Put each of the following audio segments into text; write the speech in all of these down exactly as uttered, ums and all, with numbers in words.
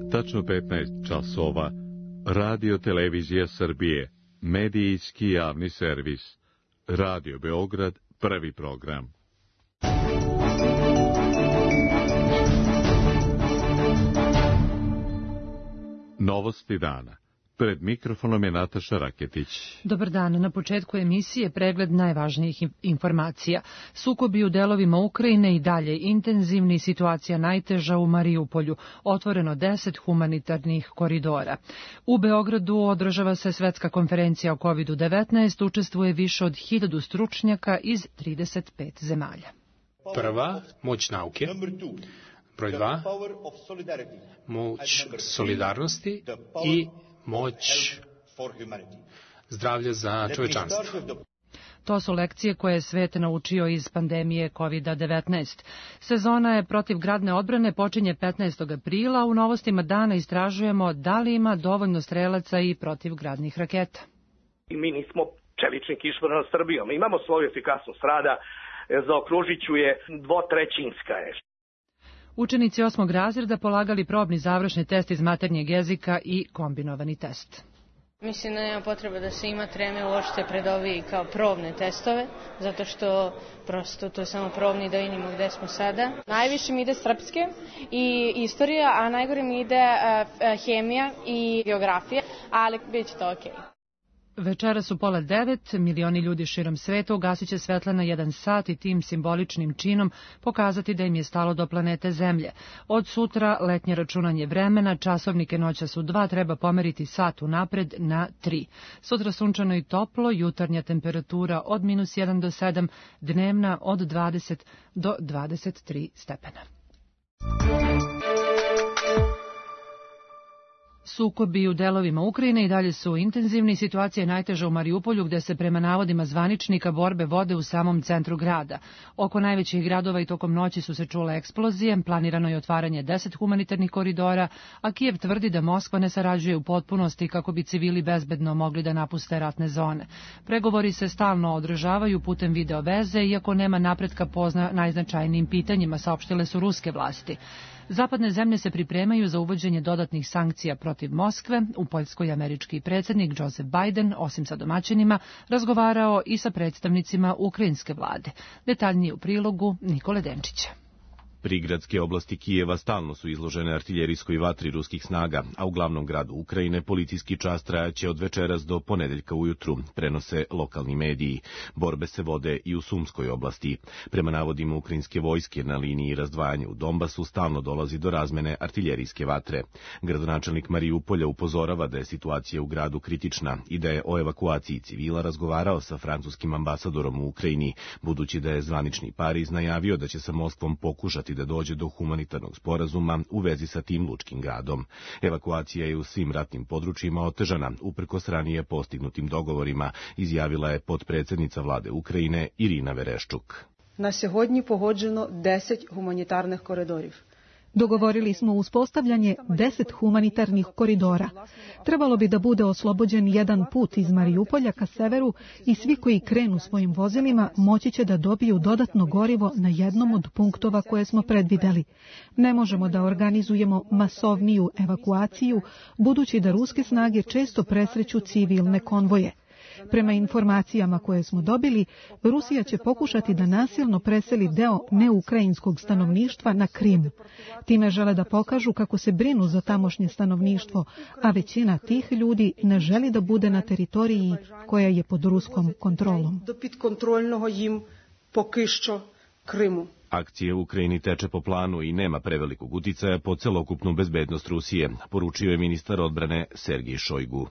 Tačno petnaest časova. Radio Televizija Srbije. Medijski javni servis. Radio Beograd, prvi program. Novosti dana. Pred mikrofonom je Nataša Raketić. Dobar dan. Na početku emisije pregled najvažnijih informacija. Sukobi u delovima Ukrajine i dalje intenzivni, situacija najteža u Mariupolju. Otvoreno deset humanitarnih koridora. U Beogradu održava se svetska konferencija o kovid devetnaest, učestvuje više od hiljadu stručnjaka iz trideset pet zemalja. Prva, moć nauke. Broj dva, moć solidarnosti i moć zdravlja za čovečanstvo. To su lekcije koje je svet naučio iz pandemije kovid devetnaest. Sezona je protivgradne odbrane počinje petnaestog aprila. U novostima dana istražujemo da li ima dovoljno strelaca i protivgradnih raketa. I mi nismo čelični kišobran nad Srbijom. Imamo svoju efikasnost rada, zaokružit ću je, dvotrećinska je. Učenici osmog razreda polagali probni završni test iz maternjeg jezika i kombinovani test. Mislim da nema potrebe da se ima treme uopšte pred ovi kao probne testove, zato što prosto to je samo probni da vidimo gde smo sada. Najviše mi ide srpske i istorija, a najgore mi ide uh, hemija i geografija, ali bit će to okej. Večeras u pola devet milioni ljudi širom sveta ugasit će svetla na jedan sat i tim simboličnim činom pokazati da im je stalo do planete Zemlje. Od sutra letnje računanje vremena, časovnike noćas u dva treba pomeriti sat unapred na tri. Sutra sunčano i toplo, jutarnja temperatura od minus jedan do sedam, dnevna od dvadeset do dvadeset tri stepena. Sukobi u delovima Ukrajine i dalje su intenzivni. Situacija je najteža u Mariupolju, gde se prema navodima zvaničnika borbe vode u samom centru grada. Oko najvećih gradova i tokom noći su se čule eksplozije, planirano je otvaranje deset humanitarnih koridora, a Kijev tvrdi da Moskva ne sarađuje u potpunosti kako bi civili bezbedno mogli da napuste ratne zone. Pregovori se stalno održavaju putem video veze, iako nema napretka po najznačajnijim pitanjima, saopštile su ruske vlasti. Zapadne zemlje se pripremaju za uvođenje dodatnih sankcija protiv Moskve. U Poljskoj američki predsjednik Joseph Biden, osim sa domaćinima, razgovarao i sa predstavnicima ukrajinske vlade. Detaljnije u prilogu Nikole Denčića. Prigradske oblasti Kijeva stalno su izložene artiljerijskoj vatri ruskih snaga, a u glavnom gradu Ukrajine policijski čas trajaće od večeras do ponedeljka ujutru, prenose lokalni mediji. Borbe se vode i u Sumskoj oblasti. Prema navodima ukrajinske vojske na liniji razdvajanja u Donbasu stalno dolazi do razmene artiljerijske vatre. Gradonačelnik Mariupolja upozorava da je situacija u gradu kritična i da je o evakuaciji civila razgovarao sa francuskim ambasadorom u Ukrajini, budući da je zvanični Pariz najavio da će sa Moskvom pokušati da dođe do humanitarnog sporazuma u vezi sa tim lučkim gradom. Evakuacija je u svim ratnim područjima otežana, uprkos ranije postignutim dogovorima, izjavila je potpredsjednica vlade Ukrajine Irina Vereščuk. Na sьогодні погоджено deset humanitarnih koridorів. Dogovorili smo uspostavljanje deset humanitarnih koridora. Trebalo bi da bude oslobođen jedan put iz Mariupolja ka severu i svi koji krenu svojim vozilima moći će da dobiju dodatno gorivo na jednom od punktova koje smo predvideli. Ne možemo da organizujemo masovniju evakuaciju, budući da ruske snage često presreću civilne konvoje. Prema informacijama koje smo dobili, Rusija će pokušati da nasilno preseli deo neukrajinskog stanovništva na Krim. Time žele da pokažu kako se brinu za tamošnje stanovništvo, a većina tih ljudi ne želi da bude na teritoriji koja je pod ruskom kontrolom. Do podkontrolnog im pokišćo Krimu. Akcije u Ukrajini teče po planu i nema prevelikog uticaja po celokupnu bezbednost Rusije, poručio je ministar odbrane Sergij Šojgu.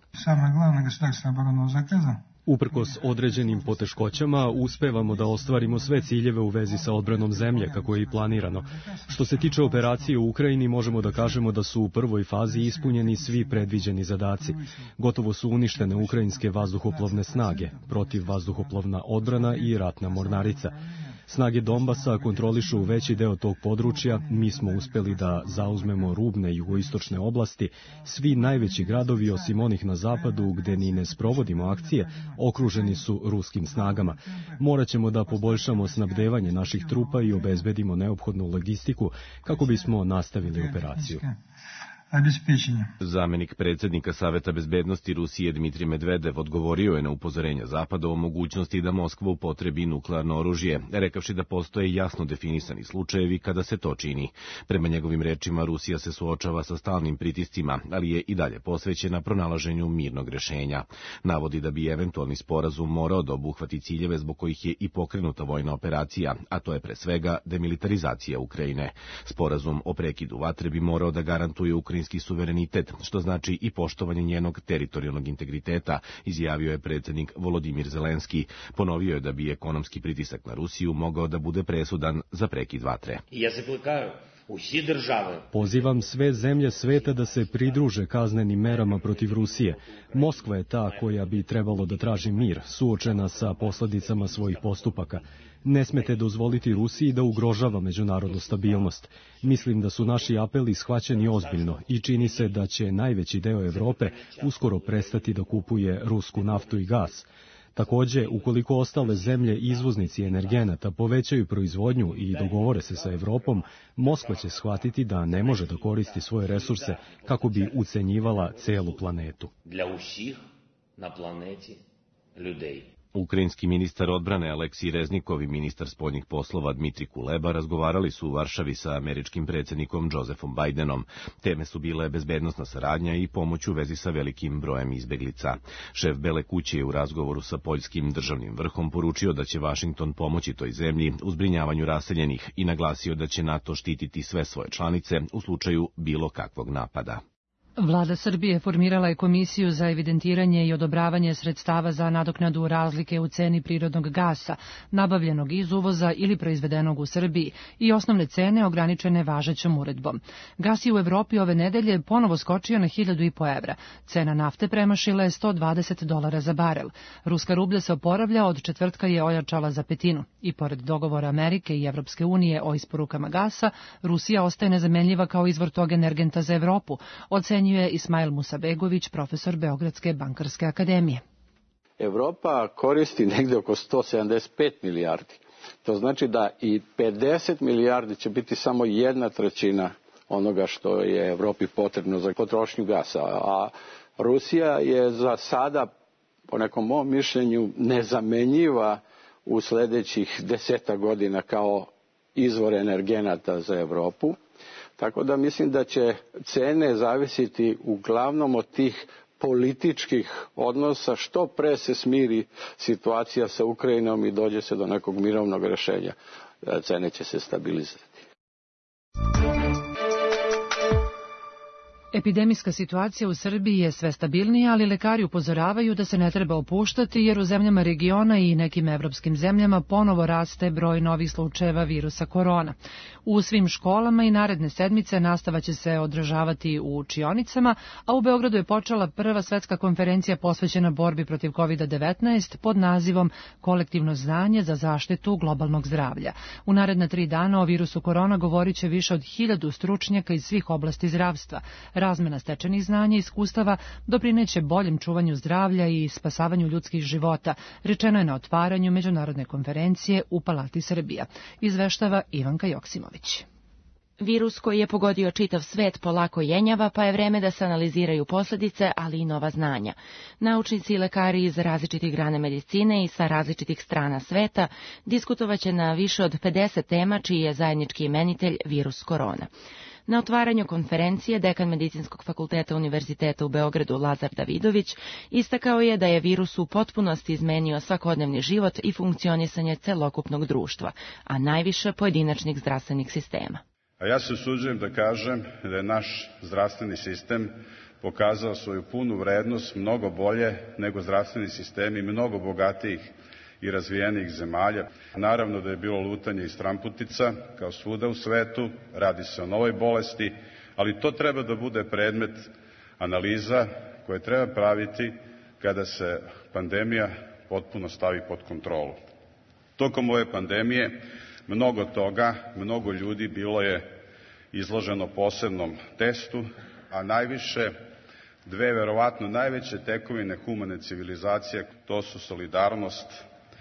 Uprkos određenim poteškoćama, uspevamo da ostvarimo sve ciljeve u vezi sa odbranom zemlje, kako je i planirano. Što se tiče operacije u Ukrajini, možemo da kažemo da su u prvoj fazi ispunjeni svi predviđeni zadaci. Gotovo su uništene ukrajinske vazduhoplovne snage, protivvazduhoplovna odbrana i ratna mornarica. Snage Donbasa kontrolišu veći deo tog područja, mi smo uspeli da zauzmemo rubne jugoistočne oblasti, svi najveći gradovi osim onih na zapadu gde ni ne sprovodimo akcije, okruženi su ruskim snagama. Morat ćemo da poboljšamo snabdevanje naših trupa i obezbedimo neophodnu logistiku kako bismo nastavili operaciju. Zamenik predsjednika Saveta bezbednosti Rusije Dmitrij Medvedev odgovorio je na upozorenja Zapada o mogućnosti da Moskva upotrebi nuklearno oružje, rekavši da postoje jasno definisani slučajevi kada se to čini. Prema njegovim rečima, Rusija se suočava sa stalnim pritiscima, ali je i dalje posvećena pronalaženju mirnog rešenja. Navodi da bi eventualni sporazum morao da obuhvati ciljeve zbog kojih je i pokrenuta vojna operacija, a to je pre svega demilitarizacija Ukrajine. Sporazum o prekidu vatre bi morao da garantuje ukrajinski suverenitet, što znači i poštovanje njenog teritorijalnog integriteta, izjavio je predsjednik Volodimir Zelenski. Ponovio je da bi ekonomski pritisak na Rusiju mogao da bude presudan za prekid vatre. Pozivam sve zemlje sveta da se pridruže kaznenim merama protiv Rusije. Moskva je ta koja bi trebalo da traži mir, suočena sa posledicama svojih postupaka. Ne smete dozvoliti Rusiji da ugrožava međunarodnu stabilnost. Mislim da su naši apeli shvaćeni ozbiljno i čini se da će najveći deo Evrope uskoro prestati da kupuje rusku naftu i gas. Takođe, ukoliko ostale zemlje izvoznici energenata povećaju proizvodnju i dogovore se sa Evropom, Moskva će shvatiti da ne može da koristi svoje resurse kako bi ucenjivala celu planetu. Ukrajinski ministar odbrane Aleksij Reznikov i ministar spoljnih poslova Dmitrij Kuleba razgovarali su u Varšavi sa američkim predsjednikom Josefom Bidenom. Teme su bile bezbednosna saradnja i pomoć u vezi sa velikim brojem izbeglica. Šef Bele kuće je u razgovoru sa poljskim državnim vrhom poručio da će Vašington pomoći toj zemlji u zbrinjavanju raseljenih i naglasio da će NATO štititi sve svoje članice u slučaju bilo kakvog napada. Vlada Srbije formirala je komisiju za evidentiranje i odobravanje sredstava za nadoknadu razlike u ceni prirodnog gasa, nabavljenog iz uvoza ili proizvedenog u Srbiji, i osnovne cene ograničene važećom uredbom. Gas je u Evropi ove nedelje ponovo skočio na hiljadu i po evra. Cena nafte premašila je sto dvadeset dolara za barel. Ruska rublja se oporavlja, od četvrtka je ojačala za petinu. I pored dogovora Amerike i Evropske unije o isporukama gasa, Rusija ostaje nezamenljiva kao izvor tog energenta za Evropu, ocenjuje je Ismail Musabegović, profesor Beogradske bankarske akademije. Evropa koristi negde oko sto sedamdeset pet milijardi. To znači da i pedeset milijardi će biti samo jedna trećina onoga što je Evropi potrebno za potrošnju gasa. A Rusija je za sada, po nekom mom mišljenju, nezamenjiva u sledećih deseta godina kao izvor energenata za Evropu. Tako da mislim da će cene zavisiti uglavnom od tih političkih odnosa, što pre se smiri situacija sa Ukrajinom i dođe se do nekog mirovnog rešenja, cene će se stabilizirati. Epidemijska situacija u Srbiji je sve stabilnija, ali lekari upozoravaju da se ne treba opuštati, jer u zemljama regiona i nekim evropskim zemljama ponovo raste broj novih slučajeva virusa korona. U svim školama i naredne sedmice nastava će se održavati u učionicama, a u Beogradu je počela prva svetska konferencija posvećena borbi protiv kovid devetnaest pod nazivom Kolektivno znanje za zaštitu globalnog zdravlja. U naredna tri dana o virusu korona govorit će više od hiljadu stručnjaka iz svih oblasti zdravstva. Razmena stečenih znanja i iskustava doprineće boljem čuvanju zdravlja i spasavanju ljudskih života, rečeno je na otvaranju međunarodne konferencije u Palati Srbija. Izveštava Ivanka Joksimović. Virus koji je pogodio čitav svet polako jenjava, pa je vreme da se analiziraju posledice, ali i nova znanja. Naučnici i lekari iz različitih grana medicine i sa različitih strana sveta diskutovaće na više od pedeset tema čiji je zajednički imenitelj virus korona. Na otvaranju konferencije dekan Medicinskog fakulteta Univerziteta u Beogradu Lazar Davidović istakao je da je virus u potpunosti izmenio svakodnevni život i funkcionisanje celokupnog društva, a najviše pojedinačnih zdravstvenih sistema. A ja se usuđujem da kažem da je naš zdravstveni sistem pokazao svoju punu vrednost mnogo bolje nego zdravstveni sistemi mnogo bogatijih i razvijenih zemalja. Naravno da je bilo lutanje iz stramputica, kao svuda u svetu, radi se o novoj bolesti, ali to treba da bude predmet analiza koje treba praviti kada se pandemija potpuno stavi pod kontrolu. Tokom ove pandemije mnogo toga, mnogo ljudi bilo je izloženo posebnom testu, a najviše dve verovatno najveće tekovine humane civilizacije, to su solidarnost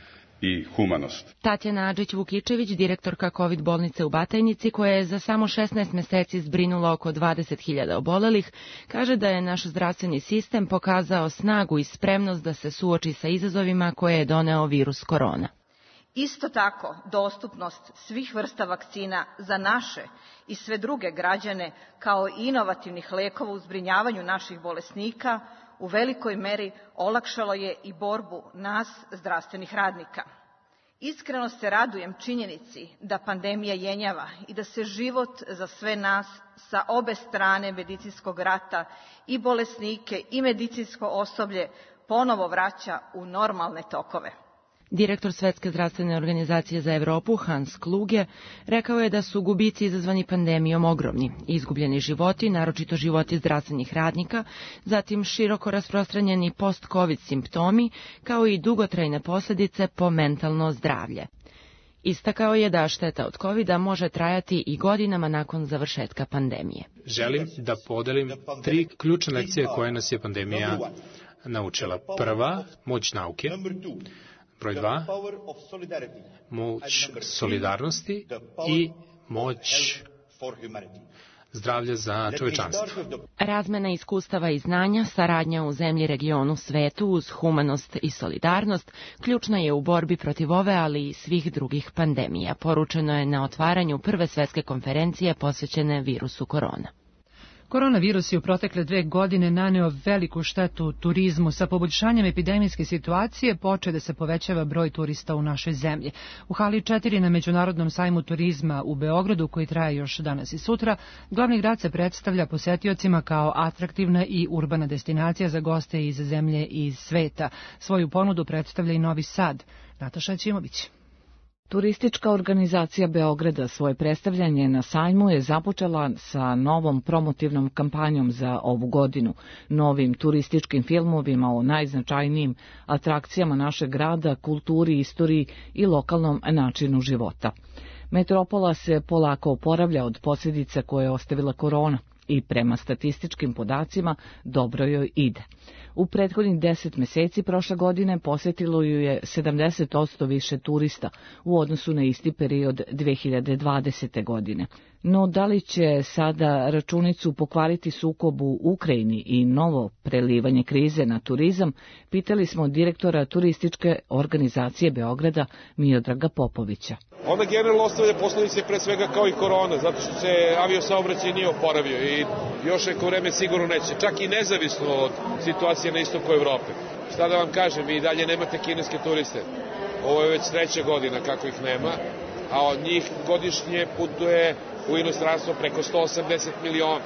i humanost. Tatjana Adžić-Vukičević, direktorka COVID bolnice u Batajnici, koja je za samo šesnaest meseci zbrinula oko dvadeset hiljada obolelih, kaže da je naš zdravstveni sistem pokazao snagu i spremnost da se suoči sa izazovima koje je doneo virus korona. Isto tako, dostupnost svih vrsta vakcina za naše i sve druge građane, kao i inovativnih lekova u zbrinjavanju naših bolesnika, u velikoj meri olakšalo je i borbu nas, zdravstvenih radnika. Iskreno se radujem činjenici da pandemija jenjava i da se život za sve nas sa obe strane medicinskog rata, i bolesnike i medicinsko osoblje, ponovo vraća u normalne tokove. Direktor Svetske zdravstvene organizacije za Evropu, Hans Kluge, rekao je da su gubici izazvani pandemijom ogromni. Izgubljeni životi, naročito životi zdravstvenih radnika, zatim široko rasprostranjeni post-covid simptomi, kao i dugotrajne posljedice po mentalno zdravlje. Istakao je da šteta od kovida može trajati i godinama nakon završetka pandemije. Želim da podelim tri ključne lekcije koje nas je pandemija naučila. Prva, moć nauke. Broj dva, moć solidarnosti i moć zdravlja za čovečanstvo. Razmena iskustava i znanja, saradnja u zemlji, regionu, svetu uz humanost i solidarnost ključna je u borbi protiv ove, ali i svih drugih pandemija, poručeno je na otvaranju prve svetske konferencije posvećene virusu korona. Koronavirus je u protekle dve godine naneo veliku štetu turizmu. Sa poboljšanjem epidemijske situacije počeo da se povećava broj turista u našoj zemlji. U hali četiri na Međunarodnom sajmu turizma u Beogradu, koji traje još danas i sutra, glavni grad se predstavlja posetiocima kao atraktivna i urbana destinacija za goste iz zemlje i iz sveta. Svoju ponudu predstavlja i Novi Sad. Nataša Ćimović. Turistička organizacija Beograda svoje predstavljanje na sajmu je započela sa novom promotivnom kampanjom za ovu godinu, novim turističkim filmovima o najznačajnijim atrakcijama našeg grada, kulturi, istoriji i lokalnom načinu života. Metropola se polako oporavlja od posljedica koje je ostavila korona i prema statističkim podacima dobro joj ide. U prethodnih deset meseci prošle godine posjetilo ju je sedamdeset posto više turista u odnosu na isti period dve hiljade dvadesete. godine. No da li će sada računicu pokvariti sukob u Ukrajini i novo prelivanje krize na turizam, pitali smo direktora turističke organizacije Beograda Miodraga Popovića. Ona generalno ostavlja posljedice pre svega kao i korona, zato što se aviosaobraćaj nije oporavio i još neko vreme sigurno neće, čak i nezavisno od situacije na istoku Evrope. Šta da vam kažem, vi i dalje nemate kineske turiste. Ovo je već treća godina kako ih nema, a od njih godišnje putuje u inostranstvo preko sto osamdeset miliona.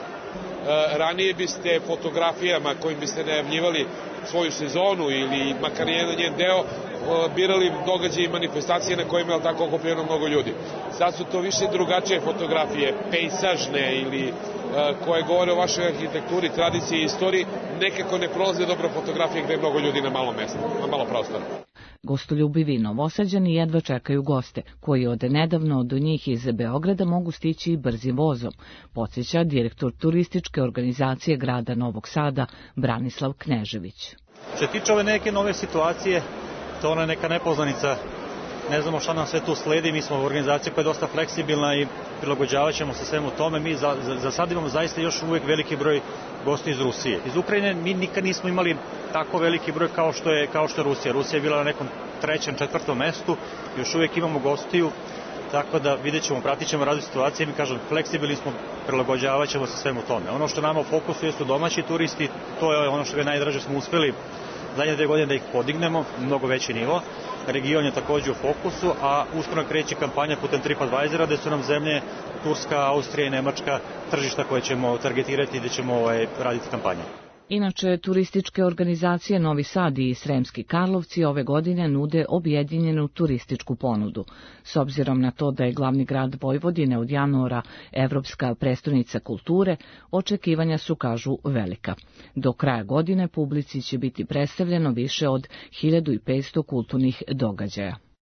E, ranije biste fotografijama kojim biste najavljivali svoju sezonu ili makar jedan njen deo birali događaje i manifestacije na kojima je tako okupljeno mnogo ljudi. Sad su to više drugačije fotografije, pejsažne ili koje govore o vašoj arhitekturi, tradiciji i istoriji, nekako ne prolaze dobro fotografije gde je mnogo ljudi na malo mesta, na malo prostora. Gostoljubivi Novosađani jedva čekaju goste, koji od nedavno do njih iz Beograda mogu stići brzim vozom, podsjeća direktor turističke organizacije grada Novog Sada Branislav Knežević. Što se tiče ove neke nove situacije, to ona je neka nepoznanica, ne znamo šta nam sve tu sledi, mi smo organizacija koja je dosta fleksibilna i prilagođavat ćemo se svemu tome. Mi za, za, za sad imamo zaista još uvijek veliki broj gosti iz Rusije. Iz Ukrajine mi nikad nismo imali tako veliki broj kao što je, kao što je Rusija. Rusija je bila na nekom trećem, četvrtom mestu, još uvijek imamo gostiju, tako da vidjet ćemo, pratit ćemo različite situacije, mi kažem, fleksibilni smo, prilagođavat ćemo se svemu tome. Ono što nama u fokusu jesu domaći turisti, to je ono što je najdraže, smo uspjeli zadnje dve godine da ih podignemo, mnogo veći nivo. Region je također u fokusu, a uskoro kreće kampanja putem TripAdvisora, gde su nam zemlje Turska, Austrija i Nemačka tržišta koje ćemo targetirati i gde ćemo ovaj, raditi kampanje. Inače, turističke organizacije Novi Sad i Sremski Karlovci ove godine nude objedinjenu turističku ponudu. S obzirom na to da je glavni grad Vojvodine od januara evropska prestonica kulture, očekivanja su, kažu, velika. Do kraja godine publici će biti predstavljeno više od hiljadu petsto kulturnih događaja.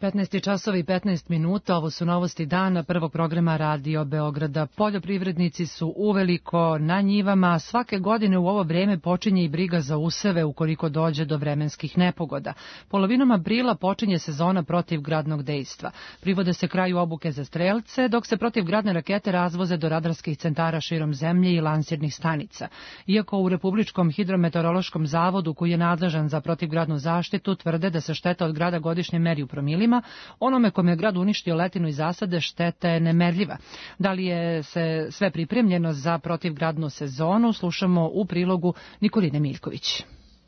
petnaest časova i petnaest minuta, ovo su novosti dana prvog programa Radio Beograda. Poljoprivrednici su uveliko na njivama, svake godine u ovo vreme počinje i briga za useve ukoliko dođe do vremenskih nepogoda. Polovinom aprila počinje sezona protivgradnog dejstva. Privode se kraju obuke za strelce, dok se protivgradne rakete razvoze do radarskih centara širom zemlje i lansirnih stanica. Iako u Republičkom hidrometeorološkom zavodu, koji je nadležan za protivgradnu zaštitu, tvrde da se šteta od grada godišnje meri u promilima, onome kome je grad uništio letinu i zasade šteta je nemerljiva. Da li je se sve pripremljeno za protivgradnu sezonu, slušamo u prilogu Nikoline Miljković.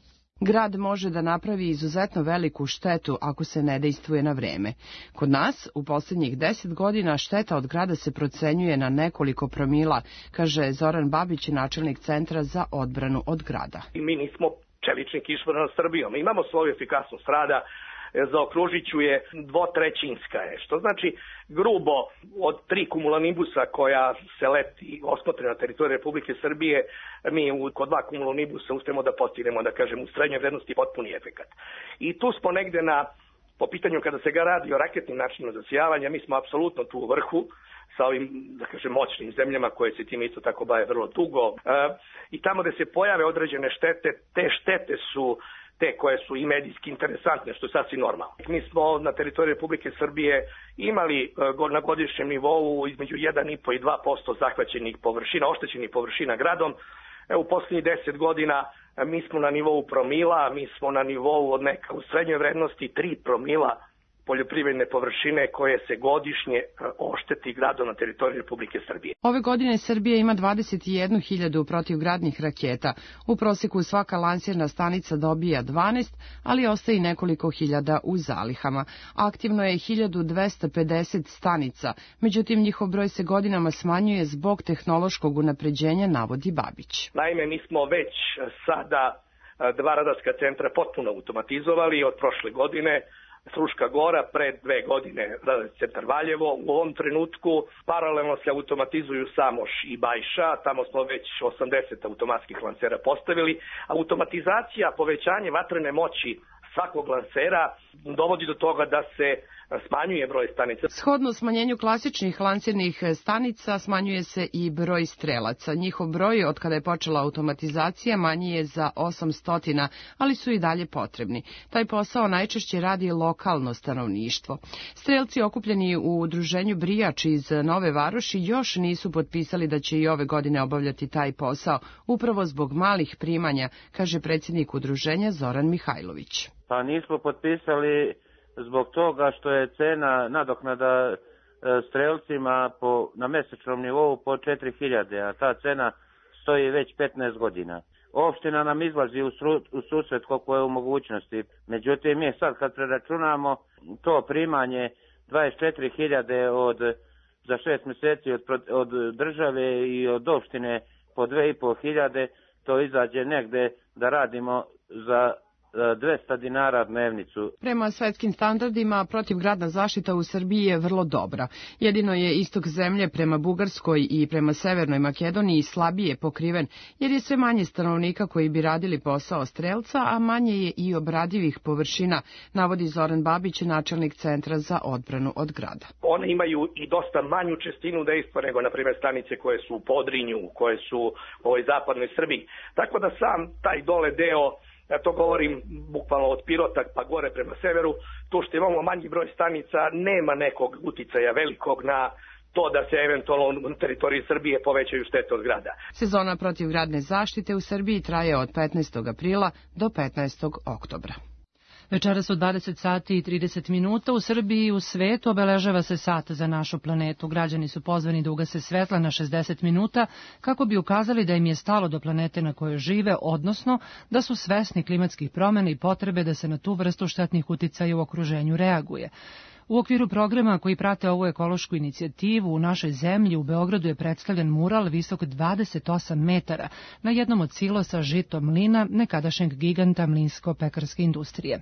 Grad može da napravi izuzetno veliku štetu ako se ne dejstvuje na vreme. Kod nas u posljednjih deset godina šteta od grada se procenjuje na nekoliko promila, kaže Zoran Babić, načelnik Centra za odbranu od grada. I mi nismo čelični kišobran nad Srbijom. Imamo svoju efikasnost rada, zaokružit ću je dvotrećinska je, što znači grubo od tri kumulonibusa koja se leti osmotre na teritoriji Republike Srbije, mi kod dva kumulonibusa uspemo da postignemo, da kažem, u srednjoj vrednosti potpuni efekat. I tu smo negde na, po pitanju kada se ga radi o raketnim načinima zasijavanja, mi smo apsolutno tu u vrhu sa ovim, da kažem, moćnim zemljama koje se tim isto tako bave vrlo dugo. E, I tamo gde se pojave određene štete, te štete su te koje su i medijski interesantne, što je sasvim normalno. Mi smo na teritoriji Republike Srbije imali na godišnjem nivou između jedan i po i dva posto zahvaćenih površina, oštećenih površina gradom. Evo, u posljednjih deset godina mi smo na nivou promila, mi smo na nivou od neka u srednjoj vrednosti tri promila poljoprivredne površine koje se godišnje ošteti gradom na teritoriji Republike Srbije. Ove godine Srbija ima dvadeset jednu hiljadu protivgradnih raketa. U prosjeku svaka lansirna stanica dobija dvanaest, ali ostaje nekoliko hiljada u zalihama. Aktivno je hiljadu dvesta pedeset stanica, međutim njihov broj se godinama smanjuje zbog tehnološkog unapređenja, navodi Babić. Naime, mi smo već sada dva radarska centra potpuno automatizovali od prošle godine. Fruška Gora, pre dve godine radarski centar Valjevo. U ovom trenutku paralelno se automatizuju Samoš i Bajša, tamo smo već osamdeset automatskih lansera postavili. Automatizacija, povećanje vatrene moći svakog lansera dovodi do toga da se smanjuje broj stanica. Shodno smanjenju klasičnih lansirnih stanica smanjuje se i broj strelaca. Njihov broj od kada je počela automatizacija manji je za osamsto, ali su i dalje potrebni. Taj posao najčešće radi lokalno stanovništvo. Strelci okupljeni u udruženju Brijač iz Nove Varoši još nisu potpisali da će i ove godine obavljati taj posao, upravo zbog malih primanja, kaže predsjednik udruženja Zoran Mihajlović. Pa nismo potpisali zbog toga što je cena nadoknada strelcima po, na mesečnom nivou po četiri hiljade, a ta cena stoji već petnaest godina. Opština nam izlazi u, sru, u susret koliko je u mogućnosti. Međutim, mi sad kad preračunamo to primanje dvadeset četiri hiljade od, za šest mjeseci od, od države i od opštine po dve i po hiljade, to izađe negde da radimo za dvesta dinara dnevnicu. Prema svetskim standardima protivgradna zaštita u Srbiji je vrlo dobra. Jedino je istok zemlje prema Bugarskoj i prema Severnoj Makedoniji slabije pokriven, jer je sve manje stanovnika koji bi radili posao strelca, a manje je i obradivih površina, navodi Zoran Babić, načelnik Centra za odbranu od grada. One imaju i dosta manju čestinu dejstva nego, na primjer, stanice koje su u Podrinju, koje su u ovoj zapadnoj Srbiji. Tako da sam taj dole deo, ja to govorim bukvalno od Pirota pa gore prema severu, tu što imamo manji broj stanica, nema nekog uticaja velikog na to da se eventualno na teritoriji Srbije povećaju štete od grada. Sezona protivgradne zaštite u Srbiji traje od petnaestog aprila do petnaestog oktobra. Večeras u dvadeset sati i trideset minuta u Srbiji i u svetu obeležava se sat za našu planetu. Građani su pozvani da ugase svetla na šezdeset minuta kako bi ukazali da im je stalo do planete na kojoj žive, odnosno da su svesni klimatskih promjena i potrebe da se na tu vrstu štetnih uticaja u okruženju reaguje. U okviru programa koji prate ovu ekološku inicijativu u našoj zemlji u Beogradu je predstavljen mural visok dvadeset osam metara na jednom od silosa žito mlina nekadašnjeg giganta mlinsko-pekarske industrije.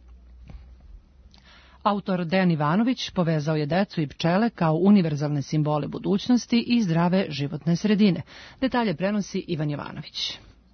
Autor Dejan Ivanović povezao je decu i pčele kao univerzalne simbole budućnosti i zdrave životne sredine. Detalje prenosi Ivan Jovanović.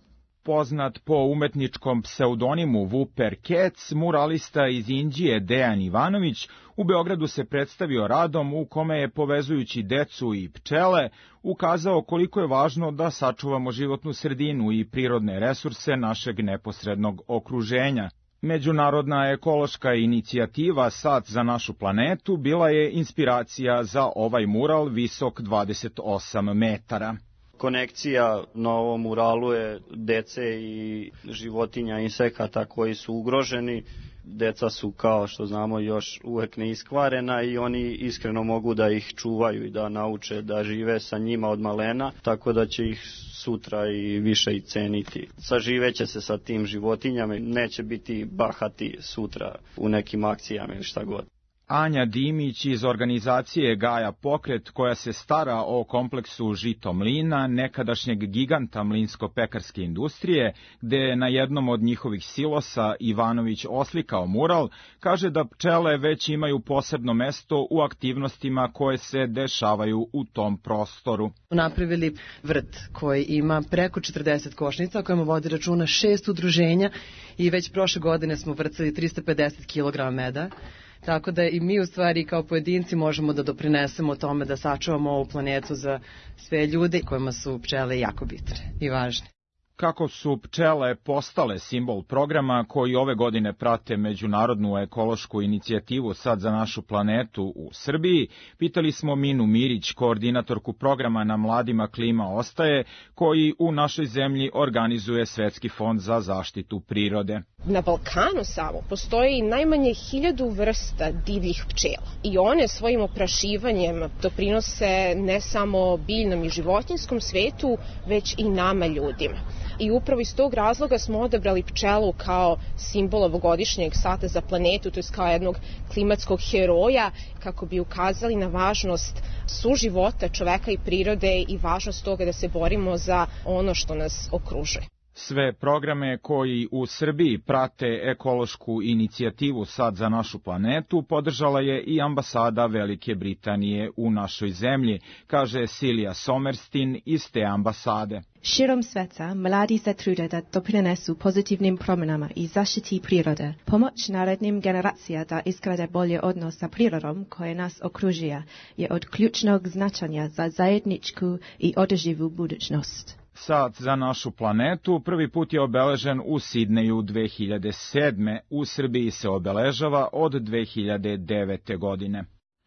poznat po umetničkom pseudonimu Vuper Kec, muralista iz Indije Dejan Ivanović u Beogradu se predstavio radom u kome je, povezujući decu i pčele, ukazao koliko je važno da sačuvamo životnu sredinu i prirodne resurse našeg neposrednog okruženja. Međunarodna ekološka inicijativa Sad za našu planetu bila je inspiracija za ovaj mural visok dvadeset osam metara. Konekcija na ovom muralu je dece i životinja, insekata koji su ugroženi. Deca su, kao što znamo, još uvek neiskvarena i oni iskreno mogu da ih čuvaju i da nauče da žive sa njima od malena, tako da će ih sutra i više i ceniti. Saživeće se sa tim životinjama i neće biti bahati sutra u nekim akcijama ili šta god. Anja Dimić iz organizacije Gaja Pokret, koja se stara o kompleksu Žito mlina, nekadašnjeg giganta mlinsko-pekarske industrije, gde je na jednom od njihovih silosa Ivanović oslikao mural, kaže da pčele već imaju posebno mesto u aktivnostima koje se dešavaju u tom prostoru. Napravili vrt koji ima preko četrdeset košnica, kojima vodi računa šest udruženja i već prošle godine smo vrcali tristo pedeset kilograma meda. Tako da i mi u stvari kao pojedinci možemo da doprinesemo tome da sačuvamo ovu planetu za sve ljude kojima su pčele jako bitne i važne. Kako su pčele postale simbol programa koji ove godine prate međunarodnu ekološku inicijativu Sad za našu planetu u Srbiji, pitali smo Minu Mirić, koordinatorku programa Na mladima klima ostaje, koji u našoj zemlji organizuje Svetski fond za zaštitu prirode. Na Balkanu samo postoji najmanje hiljadu vrsta divljih pčela i one svojim oprašivanjem doprinose ne samo biljnom i životinjskom svetu, već i nama ljudima. I upravo iz tog razloga smo odabrali pčelu kao simbol ovogodišnjeg Sata za planetu, to je kao jednog klimatskog heroja, kako bi ukazali na važnost suživota čoveka i prirode i važnost toga da se borimo za ono što nas okružuje. Sve programe koji u Srbiji prate ekološku inicijativu Sad za našu planetu podržala je i ambasada Velike Britanije u našoj zemlji, kaže Silija Somerstin iz te ambasade. Širom sveta mladi se trude da doprinesu pozitivnim promjenama i zaštiti prirode. Pomoć narednim generacija da izgrade bolje odnos sa prirodom koje nas okružuje je od ključnog značenja za zajedničku i održivu budućnost. Sad za našu planetu prvi put je obeležen u Sidneju dve hiljade sedme. U Srbiji se obeležava od dve hiljade devete. godine.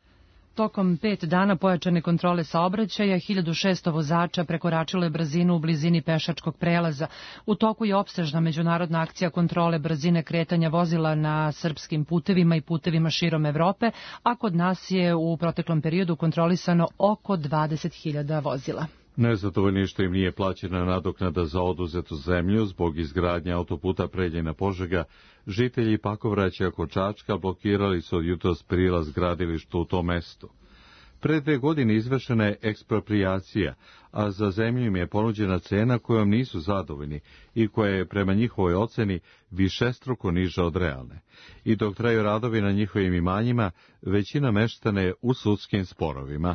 Tokom pet dana pojačane kontrole saobraćaja, hiljadu šesto vozača prekoračilo je brzinu u blizini pešačkog prelaza. U toku je opsežna međunarodna akcija kontrole brzine kretanja vozila na srpskim putevima i putevima širom Evrope, a kod nas je u proteklom periodu kontrolisano oko dvadeset hiljada vozila. Nezadovoljni što im nije plaćena nadoknada za oduzetu zemlju zbog izgradnje autoputa Preljina-Požega, žitelji Pakovraća kod Čačka blokirali su od jutros prilaz gradilištu u tom mestu. Pre dve godine izvršena je eksproprijacija, a za zemlju im je ponuđena cena kojom nisu zadovoljni i koja je prema njihovoj oceni višestruko niža od realne. I dok traju radovi na njihovim imanjima, većina meštana je u sudskim sporovima.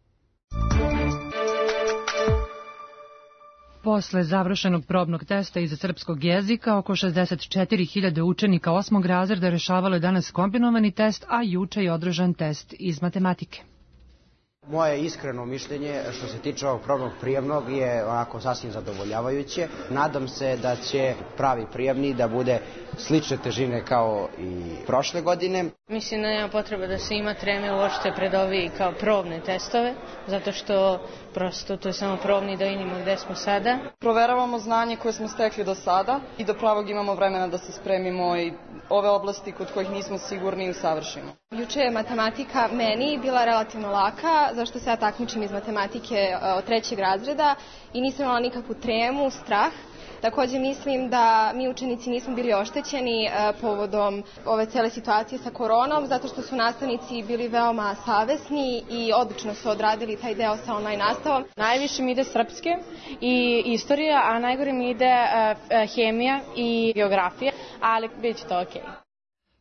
Posle završenog probnog testa iz srpskog jezika, oko šezdeset četiri hiljade učenika osmog razreda rešavalo je danas kombinovani test, a juče je održan test iz matematike. Moje iskreno mišljenje što se tiče ovog probnog prijemnog je onako sasvim zadovoljavajuće. Nadam se da će pravi prijemni da bude slične težine kao i prošle godine. Mislim da nema potrebe da se ima treme uopšte pred ovi kao probne testove, zato što prosto to je samo probni da vidimo gde smo sada. Proveravamo znanje koje smo stekli do sada i do pravog imamo vremena da se spremimo i ove oblasti kod kojih nismo sigurni usavršimo. Juče je matematika meni bila relativno laka, zašto se ja takmičim iz matematike od trećeg razreda i nisam imala nikakvu tremu, strah. Takođe mislim da mi učenici nismo bili oštećeni povodom ove cele situacije sa koronom, zato što su nastavnici bili veoma savesni i odlično su odradili taj deo sa online nastavom. Najviše mi ide srpske i istorija, a najgore mi ide hemija i geografija, ali bit će to okej.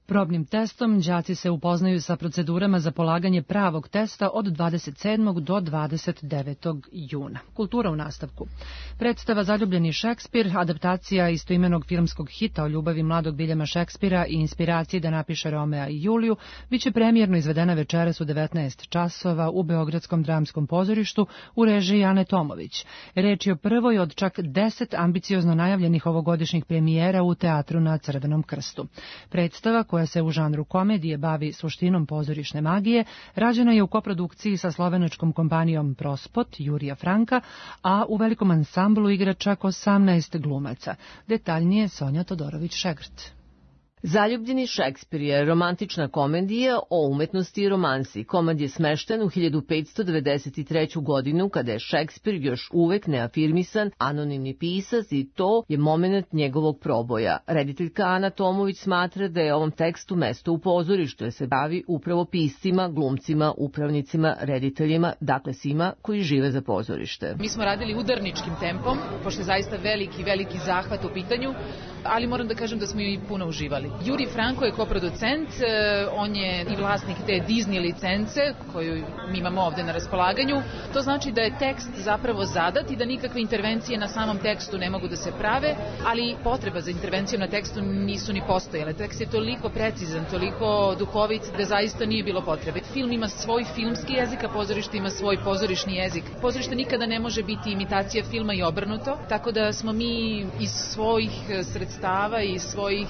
Probnim testom đaci se upoznaju sa procedurama za polaganje pravog testa od dvadeset sedmog do dvadeset devetog juna. Kultura u nastavku. Predstava Zaljubljeni Šekspir, adaptacija istoimenog filmskog hita o ljubavi mladog Viljama Šekspira i inspiraciji da napiše Romea i Juliju, biće premijerno izvedena večeras u devetnaest časova u Beogradskom dramskom pozorištu u režiji Ane Tomović. Reč je o prvoj od čak deset ambiciozno najavljenih ovogodišnjih premijera u Teatru na Crvenom krstu. Predstava, koja se u žanru komedije bavi suštinom pozorišne magije, rađena je u koprodukciji sa slovenačkom kompanijom Prospot, Jurija Franka, a u velikom ansamblu igra čak osamnaest glumaca. Detaljnije Sonja Todorović-Šegrt. Zaljubljeni Šekspir je romantična komedija o umetnosti i romansi. Komad je smešten u hiljadu petsto devedeset treću. godinu, kada je Šekspir još uvek neafirmisan, anonimni pisac, i to je moment njegovog proboja. Rediteljka Ana Tomović smatra da je ovom tekstu mesto u pozorištu, jer se bavi upravo piscima, glumcima, upravnicima, rediteljima, dakle svima koji žive za pozorište. Mi smo radili udarničkim tempom, pošto je zaista veliki, veliki zahvat u pitanju, ali moram da kažem da smo i puno uživali. Juri Franko je koproducent, on je i vlasnik te Disney licence koju mi imamo ovde na raspolaganju. To znači da je tekst zapravo zadat i da nikakve intervencije na samom tekstu ne mogu da se prave, ali potreba za intervencijom na tekstu nisu ni postojale. Tekst je toliko precizan, toliko duhovit da zaista nije bilo potrebe. Film ima svoj filmski jezik, a pozorište ima svoj pozorišni jezik. Pozorište nikada ne može biti imitacija filma i obrnuto, tako da smo mi iz svojih sredstava i svojih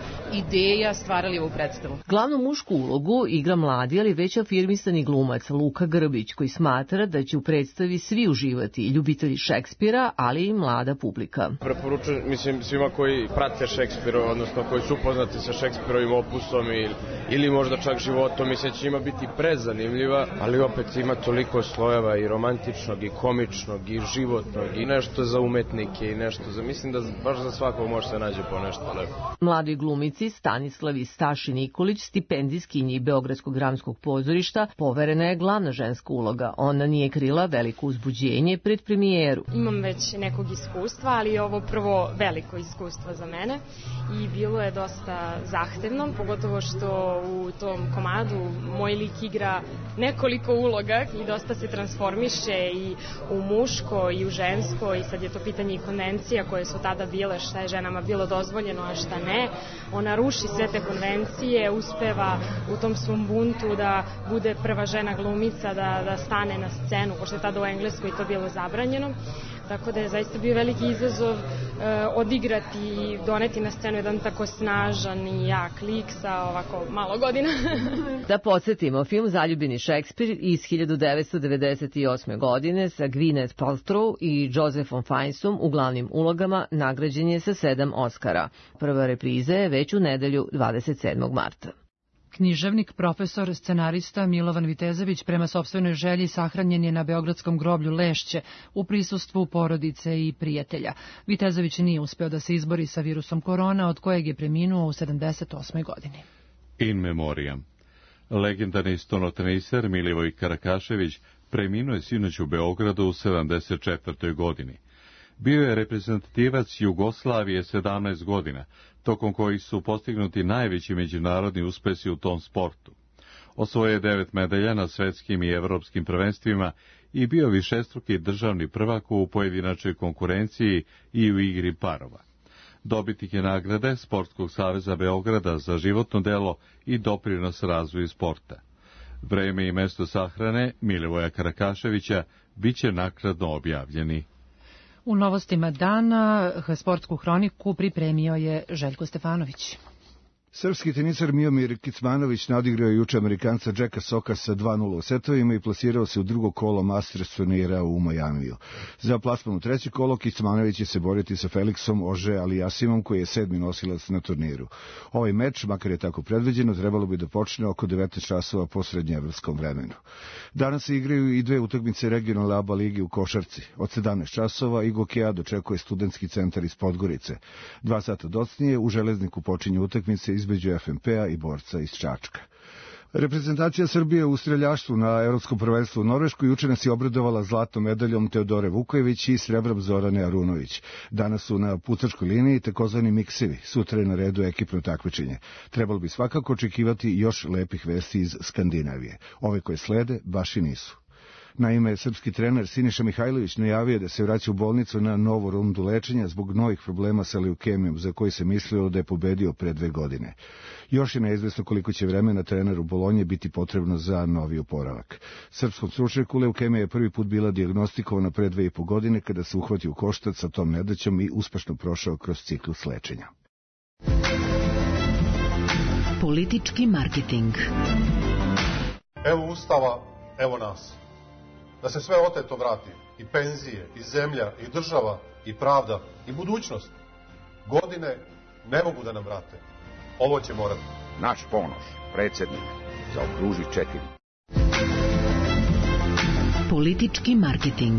ideja stvarali ovu predstavu. Glavnu mušku ulogu igra mladi, ali već afirmisani glumac Luka Grbić, koji smatra da će u predstavi svi uživati, ljubitelji Šekspira, ali i mlada publika. Preporučujem, mislim, svima koji prate Šekspira, odnosno koji su upoznati sa Šekspirovim opusom ili, ili možda čak životom, mislim da će ima biti prezanimljiva, ali opet ima toliko slojeva i romantičnog i komičnog i životnog i nešto za umetnike i nešto za, mislim da baš za svakog može se nađe po nešto lepo. Mladi glumici Stanislavi Staši Nikolić, stipendijskinji Beogradskog dramskog pozorišta, poverena je glavna ženska uloga. Ona nije krila veliko uzbuđenje pred premijeru. Imam već nekog iskustva, ali je ovo prvo veliko iskustvo za mene i bilo je dosta zahtevno, pogotovo što u tom komadu moj lik igra nekoliko uloga i dosta se transformiše i u muško i u žensko, i sad je to pitanje i konvencija koje su tada bile, šta je ženama bilo dozvoljeno, a šta ne. Ona ruši sve te konvencije, uspeva u tom svom buntu da bude prva žena glumica, da, da stane na scenu, pošto je tada u Engleskoj to bilo zabranjeno. Tako da je zaista bio veliki izazov e, odigrati i doneti na scenu jedan tako snažan i jak lik sa ovako malo godina. Da podsjetimo, film Zaljubljeni Šekspir iz hiljadu devetsto devedeset osme. godine sa Gwyneth Paltrow i Josephom Fiennesom u glavnim ulogama nagrađen je sa sedam Oscara. Prva repriza je već u nedelju dvadeset sedmog marta. Književnik, profesor, scenarista Milovan Vitezović prema sopstvenoj želji sahranjen je na beogradskom groblju Lešće u prisustvu porodice i prijatelja. Vitezović nije uspeo da se izbori sa virusom korona, od kojeg je preminuo u sedamdeset osmoj. godini. In memoriam. Legendarni stonoteniser Milivoj Karakašević preminuo je sinoć u Beogradu u sedamdeset četvrtoj. godini. Bio je reprezentativac Jugoslavije sedamnaest godina, tokom kojih su postignuti najveći međunarodni uspesi u tom sportu. Osvojio je devet medalja na svetskim i evropskim prvenstvima i bio višestruki državni prvak u pojedinačnoj konkurenciji i u igri parova. Dobitnik je nagrade Sportskog saveza Beograda za životno delo i doprinos razvoju sporta. Vreme i mesto sahrane Milivoja Karakaševića biće naknadno objavljeni. U novostima dana sportsku hroniku pripremio je Željko Stefanović. Srpski teniser Miomir Kicmanović nadigrao je juče Amerikanca Jacka Soka sa dva nula u setovima i plasirao se u drugo kolo Masters turnira u Majamiju. Za plasman u treće kolo Kicmanović će se boriti sa Felixom Ože Aliasimom, koji je sedmi nosilac na turniru. Ovaj meč, makar je tako predviđeno, trebalo bi da počne oko devetnaest časova po srednjeevropskom vremenu. Danas se igraju i dve utakmice regionalne A B A lige u košarci. Od sedamnaest časova Igokea dočekuje studentski centar iz Podgorice. Dva sata docnije u Železniku počinju utakmice između F M P-a i Borca iz Čačka. Reprezentacija Srbije u streljaštvu na Evropskom prvenstvu u Norveškoj juče nas je obradovala zlatnom medaljom Teodore Vukojević i srebrom Zorane Arunović. Danas su na pucačkoj liniji takozvani miksevi, sutra je na redu ekipno takmičenje. Trebalo bi svakako očekivati još lepih vesti iz Skandinavije. Ove koje slede baš i nisu. Naime, srpski trener Siniša Mihajlović najavio da se vraća u bolnicu na novu rundu lečenja zbog novih problema sa leukemijom za koji se mislilo da je pobedio pre dve godine. Još je neizvesno koliko će vremena treneru Bolonje biti potrebno za novi oporavak. Srpskom stručnjaku leukemija je prvi put bila dijagnostikovana pre dve i po godine kada se uhvatio u koštac sa tom nedaćom i uspešno prošao kroz ciklus lečenja. Politički marketing. Evo Ustava, evo nas. Da se sve oteto vrati, i penzije, i zemlja, i država, i pravda, i budućnost. Godine ne mogu da nam vrate. Ovo će morati. Naš Ponoš, predsjednik, zaokruži četiri. Politički marketing.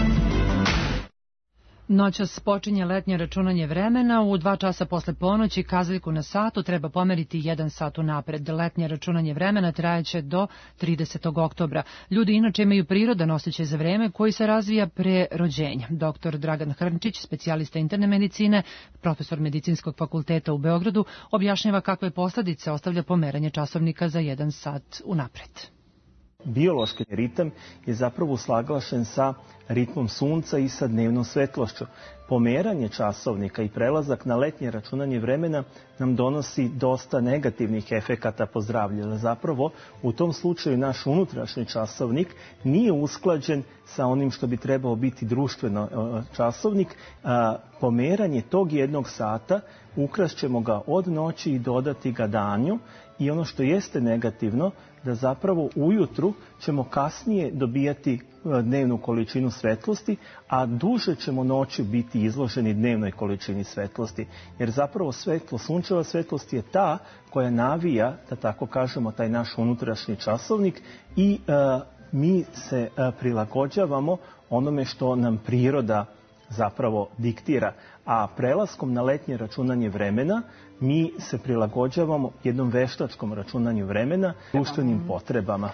Noćas počinje letnje računanje vremena. U dva časa posle ponoći kazaljku na satu treba pomeriti jedan sat unapred. Letnje računanje vremena trajeće do tridesetog oktobra. Ljudi inače imaju prirodan osjećaj za vreme koji se razvija pre rođenja. Doktor Dragan Hrnčić, specijalista interne medicine, profesor Medicinskog fakulteta u Beogradu, objašnjava kakve posledice ostavlja pomeranje časovnika za jedan sat unapred. Biološki ritam je zapravo uslaglašen sa ritmom sunca i sa dnevnom svetlošću. Pomeranje časovnika i prelazak na letnje računanje vremena nam donosi dosta negativnih efekata po zdravlje. Zapravo, u tom slučaju naš unutrašnji časovnik nije usklađen sa onim što bi trebao biti društveno časovnik. Pomeranje tog jednog sata ukrašćemo ga od noći i dodati ga danju. I ono što jeste negativno, da zapravo ujutru ćemo kasnije dobijati dnevnu količinu svetlosti, a duže ćemo noću biti izloženi dnevnoj količini svetlosti. Jer zapravo svetlo, sunčeva svetlost je ta koja navija, da tako kažemo, taj naš unutrašnji časovnik i a, mi se a, prilagođavamo onome što nam priroda zapravo diktira. A prelaskom na letnje računanje vremena mi se prilagođavamo jednom veštačkom računanju vremena, društvenim potrebama.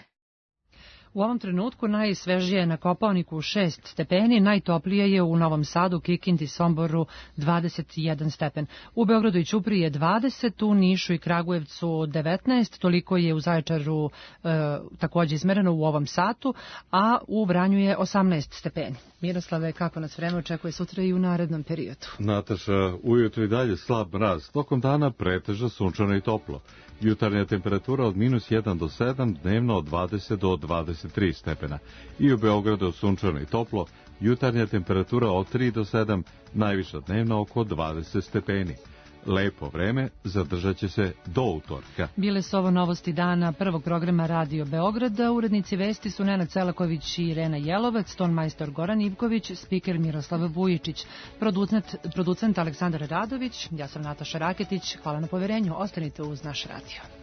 U ovom trenutku najsvežije je na Kopaoniku šest stepeni, najtoplije je u Novom Sadu, Kikindi, Somboru dvadeset jedan stepen. U Beogradu i Ćupriji je dvadeset, u Nišu i Kragujevcu devetnaest, toliko je u Zaječaru e, također izmereno u ovom satu, a u Vranju je osamnaest stepeni. Miroslave, kako nas vreme očekuje sutra i u narednom periodu? Nataša, ujutro i dalje slab mraz, tokom dana pretežno sunčano i toplo. Jutarnja temperatura od minus jedan do sedam, dnevno od dvadeset do dvadeset tri stepena. I u Beogradu sunčano i toplo, jutarnja temperatura od tri do sedam, najviša dnevno oko dvadeset stepeni. Lepo vreme zadržat će se do utorka. Bile su ovo novosti dana prvog programa Radio Beograda. Urednici vesti su Nenad Celaković i Irena Jelovac, tonmajstor Goran Ivković, spiker Miroslav Vujičić, producent, producent Aleksandar Radović, ja sam Nataša Raketić. Hvala na poverenju, ostanite uz naš radio.